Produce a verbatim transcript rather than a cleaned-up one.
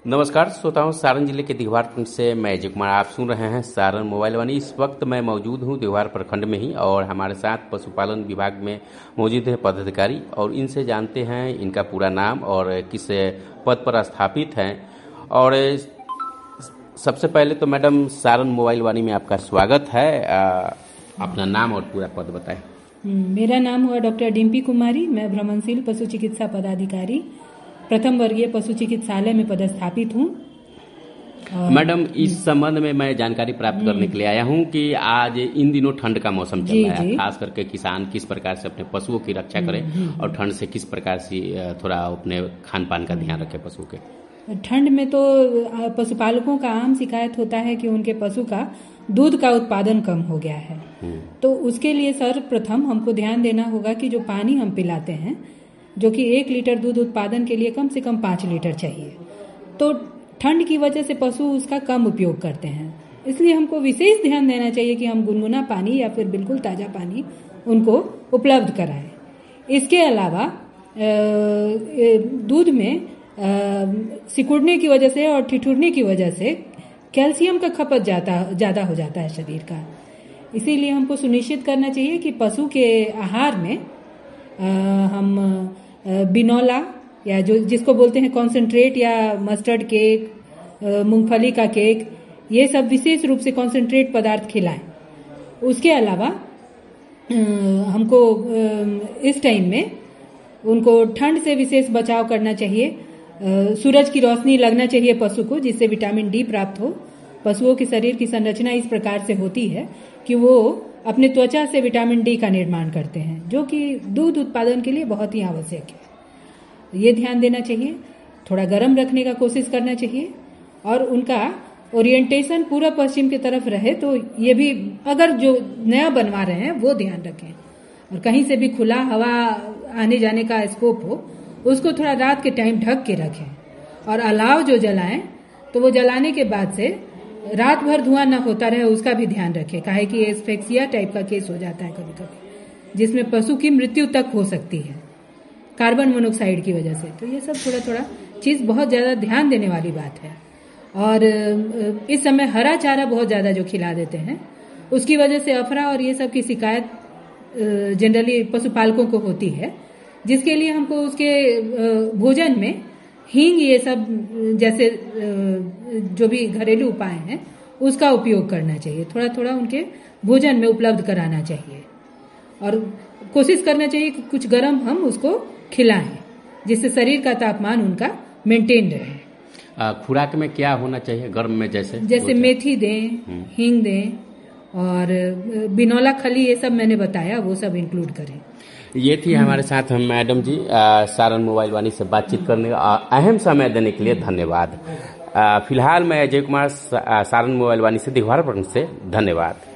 नमस्कार श्रोताओं, सारण जिले के दिघवार प्रखंड से मैं अजय कुमार। आप सुन रहे हैं सारण मोबाइल वाणी। इस वक्त मैं मौजूद हूं दिघवार प्रखंड में ही और हमारे साथ पशुपालन विभाग में मौजूद है पदाधिकारी और इनसे जानते हैं इनका पूरा नाम और किस पद पर स्थापित हैं। और सबसे पहले तो मैडम सारण मोबाइल वाणी में आपका स्वागत है। अपना नाम और पूरा पद बताएं। मेरा नाम हुआ डॉक्टर डिम्पी कुमारी। मैं भ्रमणशील पशु चिकित्सा पदाधिकारी प्रथम वर्गीय पशु चिकित्सालय में पदस्थापित हूँ। मैडम, इस संबंध में मैं जानकारी प्राप्त करने के लिए आया हूँ कि आज इन दिनों ठंड का मौसम चल रहा है, खास करके किसान किस प्रकार से अपने पशुओं की रक्षा करें और ठंड से किस प्रकार से थोड़ा अपने खान पान का ध्यान रखें पशु के। ठंड में तो पशुपालकों का आम शिकायत होता है कि उनके पशु का दूध का उत्पादन कम हो गया है। तो उसके लिए सर्वप्रथम हमको ध्यान देना होगा कि जो पानी हम पिलाते हैं, जो कि एक लीटर दूध उत्पादन के लिए कम से कम पाँच लीटर चाहिए, तो ठंड की वजह से पशु उसका कम उपयोग करते हैं। इसलिए हमको विशेष ध्यान देना चाहिए कि हम गुनगुना पानी या फिर बिल्कुल ताज़ा पानी उनको उपलब्ध कराएं। इसके अलावा दूध में सिकुड़ने की वजह से और ठिठुरने की वजह से कैल्शियम का खपत ज़्यादा ज़्यादा हो जाता है शरीर का। इसीलिए हमको सुनिश्चित करना चाहिए कि पशु के आहार में आ, हम बिनौला या जो जिसको बोलते हैं कॉन्सेंट्रेट या मस्टर्ड केक, मूंगफली का केक, ये सब विशेष रूप से कॉन्सेंट्रेट पदार्थ खिलाएं। उसके अलावा हमको इस टाइम में उनको ठंड से विशेष बचाव करना चाहिए। सूरज की रोशनी लगना चाहिए पशु को, जिससे विटामिन डी प्राप्त हो। पशुओं के शरीर की संरचना इस प्रकार से होती है कि वो अपने त्वचा से विटामिन डी का निर्माण करते हैं, जो कि दूध उत्पादन के लिए बहुत ही आवश्यक है। ये ध्यान देना चाहिए। थोड़ा गर्म रखने का कोशिश करना चाहिए और उनका ओरिएंटेशन पूरा पश्चिम की तरफ रहे। तो ये भी अगर जो नया बनवा रहे हैं वो ध्यान रखें और कहीं से भी खुला हवा आने जाने का स्कोप हो, उसको थोड़ा रात के टाइम ढक के रखें। और अलाव जो जलाएं तो वो जलाने के बाद से रात भर धुआं न होता रहे, उसका भी ध्यान रखें। काहे कि एस्फेक्सिया टाइप का केस हो जाता है कभी कभी, जिसमें पशु की मृत्यु तक हो सकती है कार्बन मोनोक्साइड की वजह से। तो ये सब थोड़ा थोड़ा चीज बहुत ज्यादा ध्यान देने वाली बात है। और इस समय हरा चारा बहुत ज्यादा जो खिला देते हैं, उसकी वजह से अफरा और ये सब की शिकायत जनरली पशुपालकों को होती है, जिसके लिए हमको उसके भोजन में हींग ये सब जैसे जो भी घरेलू उपाय हैं उसका उपयोग करना चाहिए। थोड़ा थोड़ा उनके भोजन में उपलब्ध कराना चाहिए और कोशिश करना चाहिए कि कुछ गर्म हम उसको खिलाएं, जिससे शरीर का तापमान उनका मेंटेन रहे। खुराक में क्या होना चाहिए गर्म में? जैसे जैसे मेथी दें, हींग दें और बिनौला खली, ये सब मैंने बताया, वो सब इंक्लूड करें। ये थी हमारे साथ हम मैडम जी। सारण मोबाइल वाणी से बातचीत करने का अहम समय देने के लिए धन्यवाद। फिलहाल मैं अजय कुमार, सारण मोबाइल वाणी से दिघवार प्रखंड से, धन्यवाद।